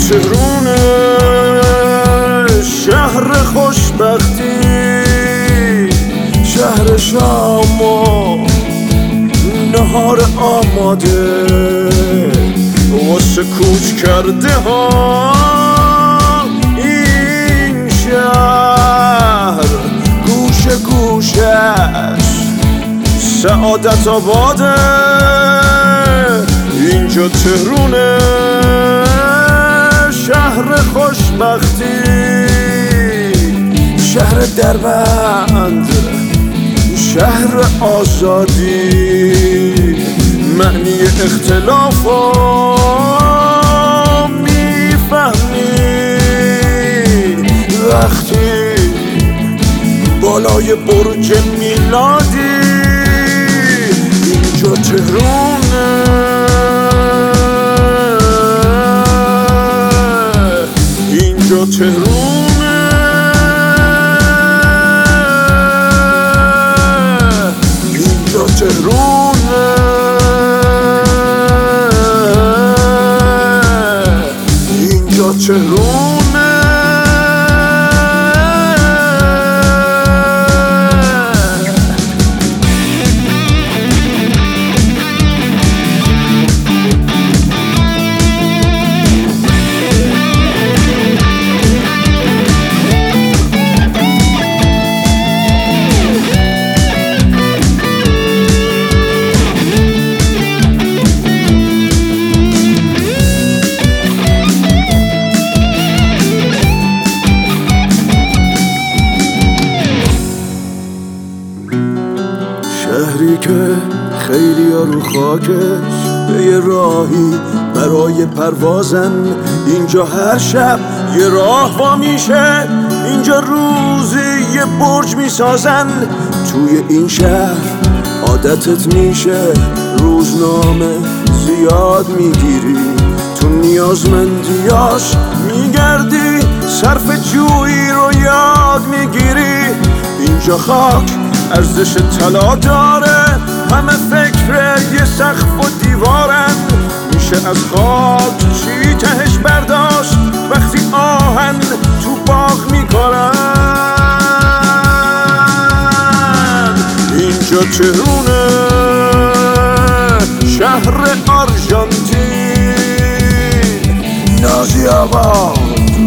تهرونه شهر خوشبختی، شهر شام و نهار آماده واسه کوچ کرده ها. این شهر گوشه گوشش سعادت آباده. اینجا تهرونه شهر خوشبختی، شهر دربند، شهر آزادی. معنی اختلافو میفهمی وقتی بالای برج میلادی. اینجا تهرونه، اینجا تهرونه، اینجا تهرونه، اینجا تهرونه. شهری که خیلی ها رو خاکش به یه راهی برای پروازن. اینجا هر شب یه راه وا میشه، اینجا روزی یه برج میسازن. توی این شهر عادتت میشه روزنامه زیاد میگیری، تو نیازمندیاش میگردی، صرف جویی رو یاد میگیری. اینجا خاک ارزش طلا داره، همه فکر یه سقف و دیوارن. میشه از خاک چی تهش برداشت وقتی آهن تو باغ میکنن. اینجا تهرونه شهر آرژانتین، نازی آباد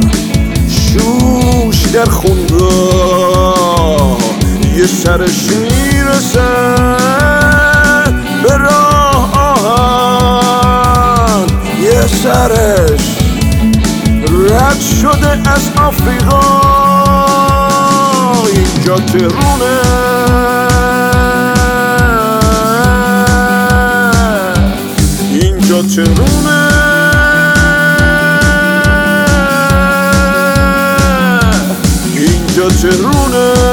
شوش در خونگاه، یه سرش میرسه به راه آهن، یه سرش رد شده از آفریقا. اینجا تهرونه، اینجا تهرونه، اینجا تهرونه.